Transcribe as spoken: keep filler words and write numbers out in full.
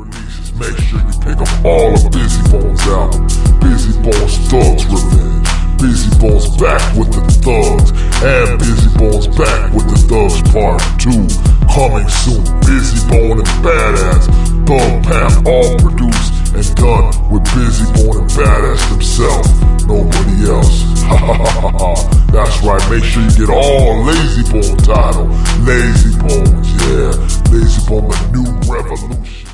releases, make sure you pick up all of Bizzy Bone's album. Bizzy Bone's Thugs Revenge. Bizzy Bone's back with the Thugs, and Bizzy Bone's back with the Thugs Part two. Coming soon, Bizzy Bone and Badass, Thug Path, all produced and done with Bizzy Bone and Badass himself. Nobody else. Ha ha ha ha. That's right, make sure you get all Layzie Bone title. Layzie Bones, yeah. Layzie Bone, the new revolution.